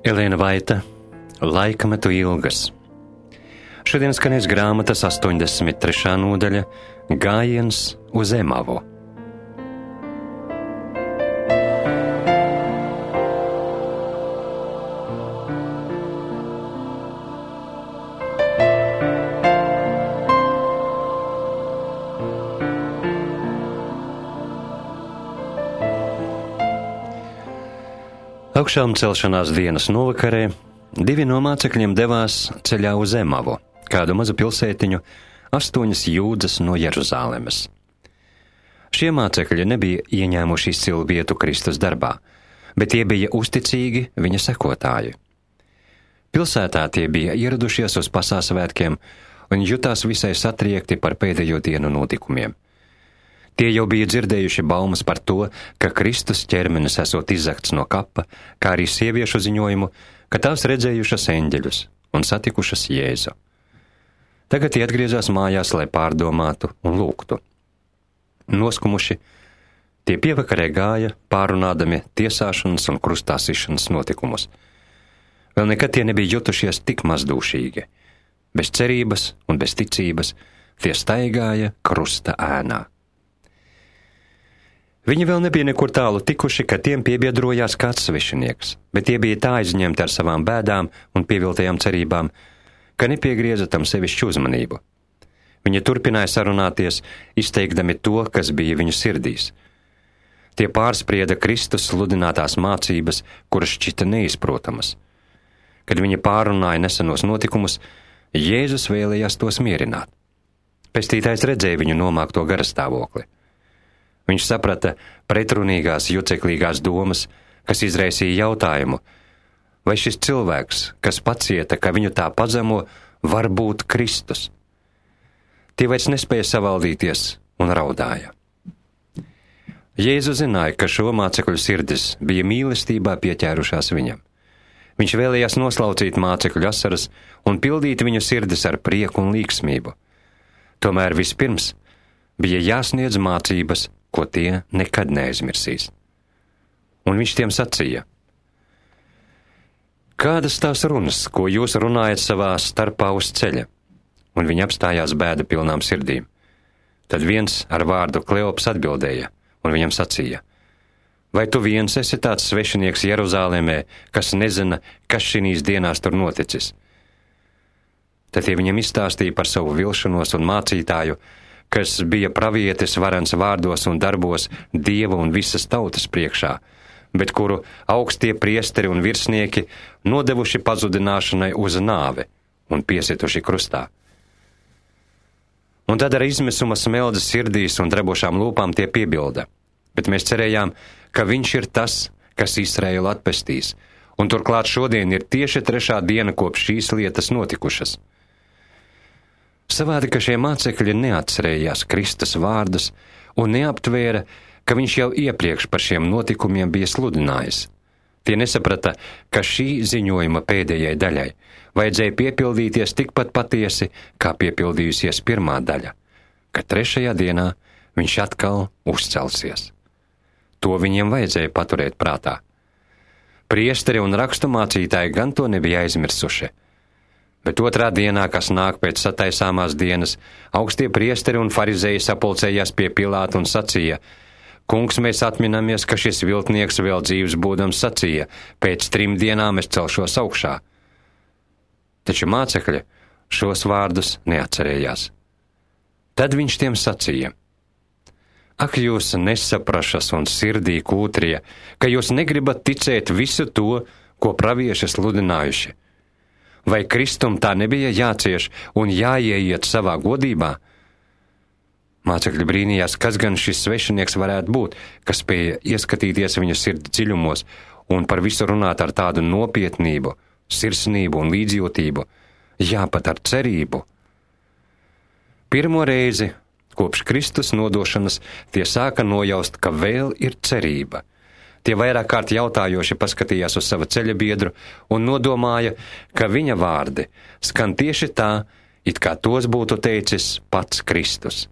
Elēna Vaita, Laikmetu ilgas. Šodien skanēs grāmatas 83. nodaļa Gājiens uz Emavu. Augšām celšanās dienas novakarē divi no mācekļiem devās ceļā uz Emavu, kādu mazu pilsētiņu 8 jūdzes no Jeruzālemes. Šie mācekļi nebija ieņēmuši izcilu vietu Kristus darbā, bet tie bija uzticīgi viņa sekotāji. Pilsētā tie bija ieradušies uz pasāsvētkiem un jutās visai satriekti par pēdējo dienu notikumiem. Tie jau bija dzirdējuši baumas par to, ka Kristus ķermenis esot izzagts no kapa, kā arī sieviešu ziņojumu, ka tās redzējušas eņģeļus un satikušas Jēzu. Tagad tie atgriezās mājās, lai pārdomātu un lūgtu. Noskumuši, tie pievakarē gāja, pārunādami tiesāšanas un krustāsišanas notikumus. Vēl nekad tie nebija jutušies tik mazdūšīgi. Bez cerības un bez ticības tie staigāja krusta ēnā. Viņi vēl nebija nekur tālu tikuši, kad tiem piebiedrojās kāds svešinieks, bet tie bija tā aizņemti ar savām bēdām un pieviltajām cerībām, ka nepiegrieza tam sevišķu uzmanību. Viņi turpināja sarunāties, izteikdami to, kas bija viņu sirdīs. Tie pārsprieda Kristus sludinātās mācības, kuras šķita neizprotamas. Kad viņi pārunāja nesenos notikumus, Jēzus vēlējās tos mierināt. Pestītājs redzēja viņu nomākto garastāvokli. Viņš saprata pretrunīgās, juceklīgās domas, kas izraisīja jautājumu, vai šis cilvēks, kas pacieta, ka viņu tā pazemo, var būt Kristus. Tie vairs nespēja savaldīties un raudāja. Jēzus zināja, ka šo mācekļu sirdis bija mīlestībā pieķērušās viņam. Viņš vēlējās noslaucīt mācekļu asaras un pildīt viņu sirdis ar prieku un līgsmību. Tomēr vispirms bija jāsniedz mācības, ko tie nekad neaizmirsīs. Un viņš tiem sacīja: kādas tās runas, ko jūs runājat savā starpā uz ceļa? Un viņi apstājās bēda pilnām sirdīm. Tad viens ar vārdu Kleops atbildēja, un viņam sacīja: vai tu viens esi tāds svešinieks Jeruzālēmē, kas nezina, kas šīs dienās tur noticis? Tad tie viņam izstāstīja par savu vilšanos un mācītāju, kas bija pravietis varens vārdos un darbos Dieva un visas tautas priekšā, bet kuru augstie priesteri un virsnieki nodevuši pazudināšanai uz nāvi un piesituši krustā. Un tad ar izmisuma smeldzi sirdīs un drebošām lūpām tie piebilda, bet mēs cerējām, ka viņš ir tas, kas Izraēlu atpestīs, un turklāt šodien ir tieši 3. diena, kopš šīs lietas notikušas. Savādi, ka šie mācekļi neatcerējās Kristus vārdus un neaptvēra, ka viņš jau iepriekš par šiem notikumiem bija sludinājis. Tie nesaprata, ka šī ziņojuma pēdējai daļai vajadzēja piepildīties tikpat patiesi, kā piepildījusies pirmā daļa, ka 3. dienā viņš atkal uzcelsies. To viņiem vajadzēja paturēt prātā. Priesteri un raksturmācītāji gan to nebija aizmirsuši. Bet 2. dienā, kas nāk pēc sataisāmās dienas, augstie priesteri un farizēji sapulcējās pie Pilāta un sacīja: kungs, mēs atminamies, ka šis viltnieks vēl dzīvs būdams sacīja: pēc 3 dienām es celšos augšā. Taču mācekļi šos vārdus neatcerējās. Tad viņš tiem sacīja: ak, jūs nesaprašas un sirdī kūtrie, ka jūs negribat ticēt visu to, ko pravieši sludinājuši. Vai Kristum tā nebija jācieš un jāieiet savā godībā? Mācekļi brīnījās, kas gan šis svešinieks varētu būt, kas spēja ieskatīties viņu sirdi dziļumos un par visu runāt ar tādu nopietnību, sirsnību un līdzjūtību, jā, pat ar cerību. Pirmo reizi, kopš Kristus nodošanas, tie sāka nojaust, ka vēl ir cerība. Tie vairāk kārt jautājoši paskatījās uz sava ceļabiedru un nodomāja, ka viņa vārdi skan tieši tā, it kā tos būtu teicis pats Kristus.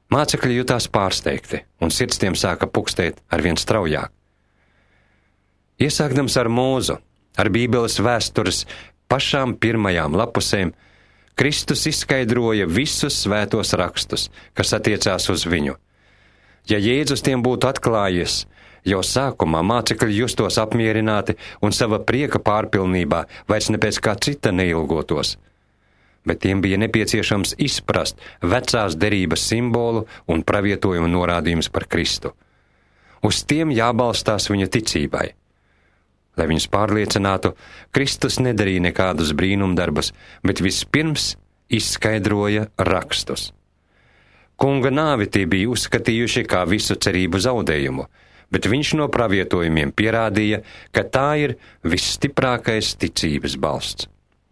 Mācekļi jutās pārsteigti, un sirds tiem sāka pukstēt arvien straujāk. Iesākdams ar Mūzu, ar Bībeles vēstures pašām pirmajām lapusēm, Kristus izskaidroja visus svētos rakstus, kas attiecās uz viņu. Ja Jēzus tiem būtu atklājies, jau sākumā mācekļi justos apmierināti un sava prieka pārpilnībā vairs ne pēc kā cita neilgotos. Bet tiem bija nepieciešams izprast vecās derības simbolu un pravietojumu norādījumus par Kristu. Uz tiem jābalstās viņa ticībai. Lai viņus pārliecinātu, Kristus nedarīja nekādus brīnumdarbus, bet vispirms izskaidroja rakstus. Kunga nāvi tie bija uzskatījuši kā visu cerību zaudējumu, bet viņš no pravietojumiem pierādīja, ka tā ir visstiprākais ticības balsts.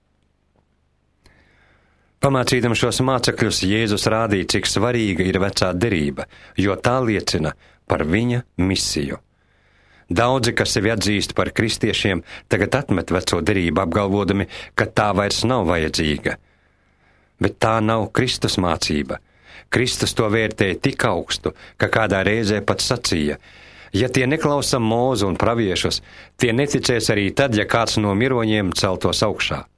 Pamācīdam šos mācekļus, Jēzus rādīja, cik svarīga ir vecā derība, jo tā liecina par viņa misiju. Daudzi, kas sevi atzīst par kristiešiem, tagad atmet veco derību, apgalvodami, ka tā vairs nav vajadzīga. Bet tā nav Kristus mācība. Kristus to vērtēja tik augstu, ka kādā reizē pat sacīja: ja tie neklausa Mūzu un praviešus, tie neticēs arī tad, ja kāds no miroņiem celtos augšā.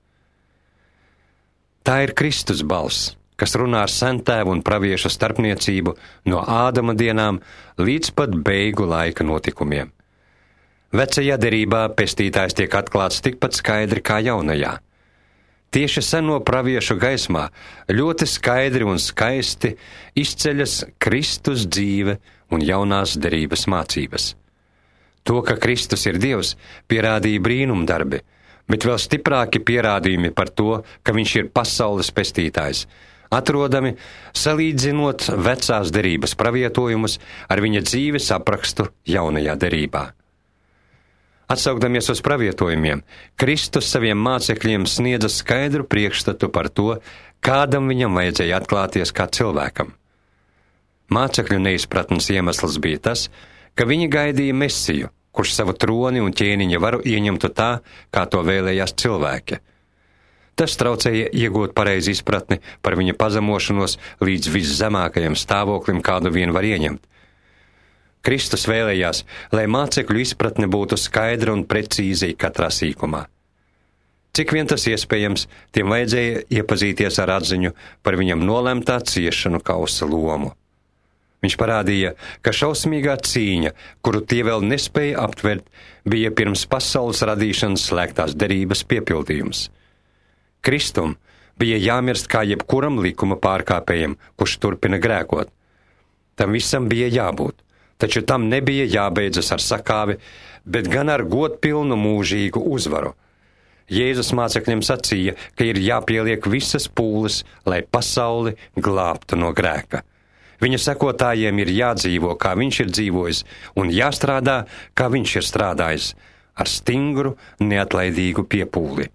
Tā ir Kristus balss, kas runā ar sentēvu un praviešu starpniecību no Ādama dienām līdz pat beigu laika notikumiem. Vecajā derībā pestītājs tiek atklāts tikpat skaidri kā jaunajā. Tieši seno praviešu gaismā ļoti skaidri un skaisti izceļas Kristus dzīve un jaunās derības mācības. To, ka Kristus ir Dievs, pierādīja brīnumdarbi, bet vēl stiprāki pierādījumi par to, ka viņš ir pasaules pestītājs, atrodami salīdzinot vecās derības pravietojumus ar viņa dzīves aprakstu jaunajā derībā. Atsaukdamies uz pravietojumiem, Kristus saviem mācekļiem sniedza skaidru priekšstatu par to, kādam viņam vajadzēja atklāties kā cilvēkam. Mācekļu neizpratnes iemesls bija tas, ka viņi gaidīja Mesiju, kurš savu troni un ķēniņa varu ieņemtu tā, kā to vēlējās cilvēki. Tas traucēja iegūt pareizi izpratni par viņa pazemošanos līdz viszemākajam stāvoklim, kādu vien var ieņemt. Kristus vēlējās, lai mācekļu izpratne būtu skaidra un precīza katrā sīkumā. Cik vien tas iespējams, tiem vajadzēja iepazīties ar atziņu par viņam nolemtā ciešanu kausa lomu. Viņš parādīja, ka šausmīgā cīņa, kuru tie vēl nespēja aptvert, bija pirms pasaules radīšanas slēgtās derības piepildījums. Kristum bija jāmirst kā jebkuram likuma pārkāpējam, kurš turpina grēkot. Tam visam bija jābūt. Taču tam nebija jābeidzas ar sakāvi, bet gan ar godpilnu mūžīgu uzvaru. Jēzus mācekļiem sacīja, ka ir jāpieliek visas pūles, lai pasauli glābtu no grēka. Viņa sekotājiem ir jādzīvo, kā viņš ir dzīvojis, un jāstrādā, kā viņš ir strādājis, ar stingru, neatlaidīgu piepūli.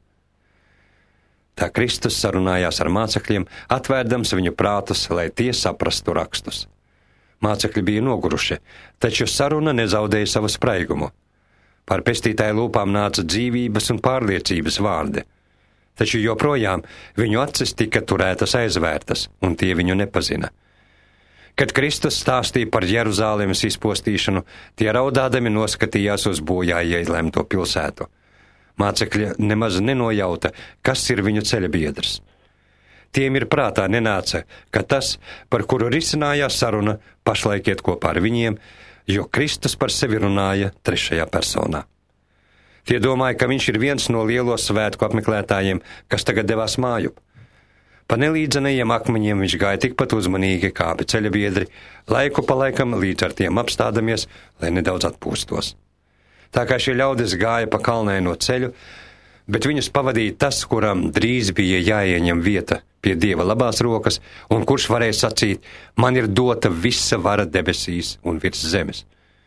Tā Kristus sarunājās ar mācekļiem, atvērdams viņu prātus, lai tie saprastu rakstus. Mācekļi bija noguruši, taču saruna nezaudēja savu spraigumu. Pār pestītāju lūpām nāca dzīvības un pārliecības vārdi. Taču joprojām viņu acis tika turētas aizvērtas, un tie viņu nepazina. Kad Kristus stāstīja par Jeruzālēmas izpostīšanu, tie raudādami noskatījās uz bojājai lemto pilsētu. Mācekļi nemaz nenojauta, kas ir viņu ceļabiedrs. Tiem ir prātā nenāca, ka tas, par kuru risinājās saruna, pašlaik iet kopā ar viņiem, jo Kristus par sevi runāja trešajā personā. Tie domāja, ka viņš ir viens no lielo svētku apmeklētājiem, kas tagad devās mājup. Pa nelīdzenajiem akmeņiem viņš gāja tikpat uzmanīgi kā abi ceļabiedri, laiku pa laikam līdz ar tiem apstādamies, lai nedaudz atpūstos. Tā kā šie ļaudis gāja pa kalnaino ceļu, bet viņus pavadīja tas, kuram drīz bija jāieņem vieta pie Dieva labās rokas, un kurš varēja sacīt: man ir dota visa vara debesīs un virs zemes.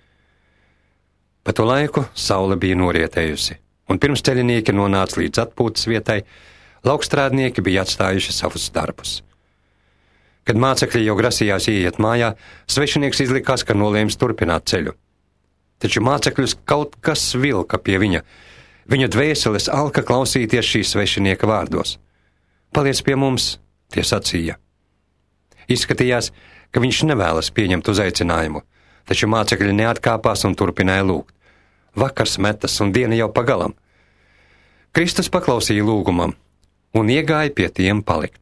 Pa to laiku saule bija norietējusi, un pirms ceļinieki nonāca līdz atpūtas vietai, laukstrādnieki bija atstājuši savus darbus. Kad mācekļi jau grasījās ieiet mājā, svešinieks izlikās, ka nolēms turpināt ceļu. Taču mācekļus kaut kas vilka pie viņa. Viņa dvēseles alka klausīties šīs svešinieka vārdos. Paliec pie mums, tie sacīja. Izskatījās, ka viņš nevēlas pieņemt uzaicinājumu, taču mācekļi neatkāpās un turpināja lūgt. vakars metas un diena jau pagalam. Kristus paklausīja lūgumam un iegāja pie tiem palikt.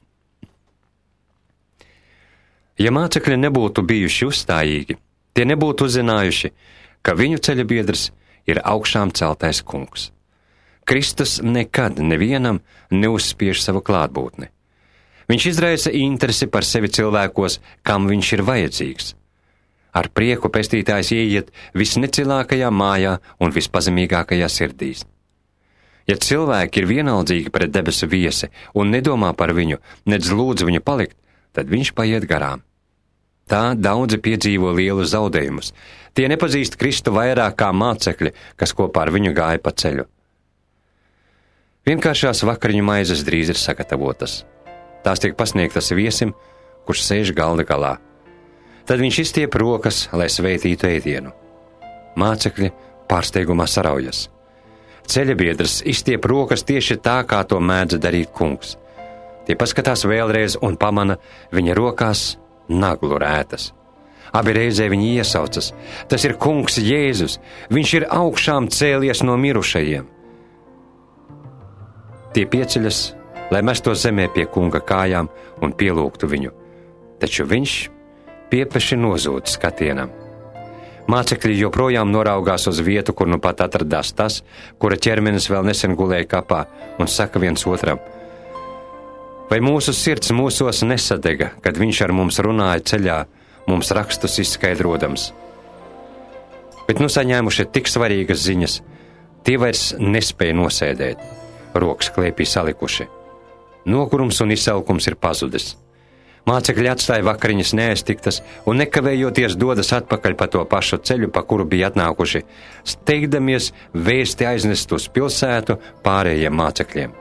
Ja mācekļi nebūtu bijuši uzstājīgi, tie nebūtu uzzinājuši, ka viņu ceļabiedrs ir augšām celtais kungs. Kristus nekad nevienam neuzspiež savu klātbūtni. Viņš izraisa interesi par sevi cilvēkos, kam viņš ir vajadzīgs. Ar prieku pestītājs ieiet visnecilākajā mājā un vispazemīgākajā sirdīs. Ja cilvēki ir vienaldzīgi pret debesu viesi un nedomā par viņu, nedz lūdz viņu palikt, tad viņš paiet garām. Tā daudzi piedzīvo lielu zaudējumus. Tie nepazīst Kristu vairāk kā mācekļi, kas kopā ar viņu gāja pa ceļu. Vienkāršās vakariņu maizes drīz ir sagatavotas. Tās tiek pasniegtas viesim, kurš sēž galda galā. Tad viņš izstiep rokas, lai sveitītu ēdienu. Mācekļi pārsteigumā saraujas. Ceļabiedrs izstiep rokas tieši tā, kā to mēdz darīt kungs. Tie paskatās vēlreiz un pamana viņa rokās naglu rētas. Abi reizē viņi iesaucas. Tas ir kungs Jēzus. Viņš ir augšām cēlies no mirušajiem. Tie pieceļas, lai mesto zemē pie kunga kājām un pielūgtu viņu. Taču viņš piepeši nozūd skatienam. Mācekļi joprojām noraugās uz vietu, kur nu pat atradās tas, kura ķermenis vēl nesen gulēja kapā, un saka viens otram: vai mūsu sirds mūsos nesadega, kad viņš ar mums runāja ceļā, mums rakstus izskaidrodams? Bet nu saņēmuši tik svarīgas ziņas, tie vairs nespēja nosēdēt, rokas klēpī salikuši. Nogurums un izsalkums ir pazudis. Mācekļi atstāja vakariņas neaiztiktas un nekavējoties dodas atpakaļ pa to pašu ceļu, pa kuru bija atnākuši, steigdamies vēsti aiznest uz pilsētu pārējiem mācekļiem.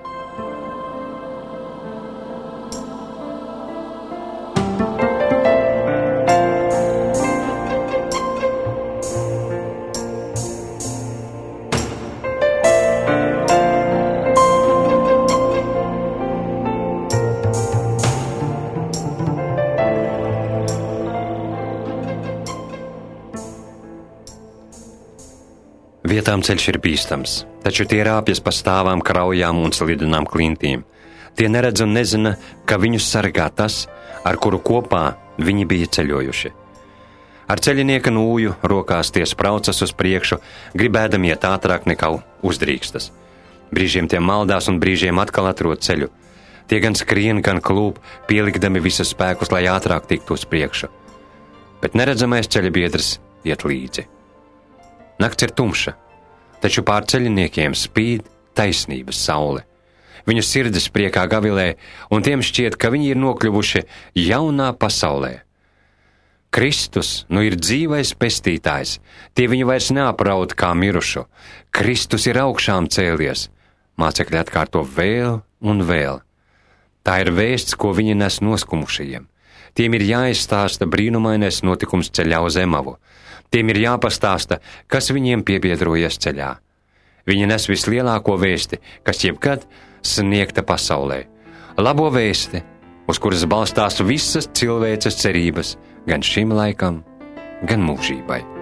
Vietām ceļš ir bīstams, taču tie rāpjas pa stāvām kraujām un slidinām klintīm. Tie neredz un nezina, ka viņus sargā tas, ar kuru kopā viņi bija ceļojuši. Ar ceļinieka nūju rokās tie spraucas uz priekšu, gribēdami iet ātrāk nekā uzdrīkstas. Brīžiem tie maldās un brīžiem atkal atrod ceļu. Tie gan skrien, gan klūp, pielikdami visus spēkus, lai ātrāk tiktu uz priekšu. Bet neredzamais ceļabiedrs iet līdzi. Nakts ir tumša, taču pār ceļiniekiem spīd taisnības saule. Viņu sirdis priekā gavilē, un tiem šķiet, ka viņi ir nokļuvuši jaunā pasaulē. Kristus nu ir dzīvais pestītājs, tie viņu vairs neapraud kā mirušu. Kristus ir augšām cēlies, mācekļi atkārto vēl un vēl. Tā ir vēsts, ko viņi nes noskumušajiem. Tiem ir jāizstāsta brīnumainais notikums ceļā uz Emavu. Tiem ir jāpastāsta, kas viņiem piebiedrojies ceļā. Viņi nes vislielāko vēsti, kas jebkad sniegta pasaulē. Labo vēsti, uz kuras balstās visas cilvēces cerības, gan šim laikam, gan mūžībai.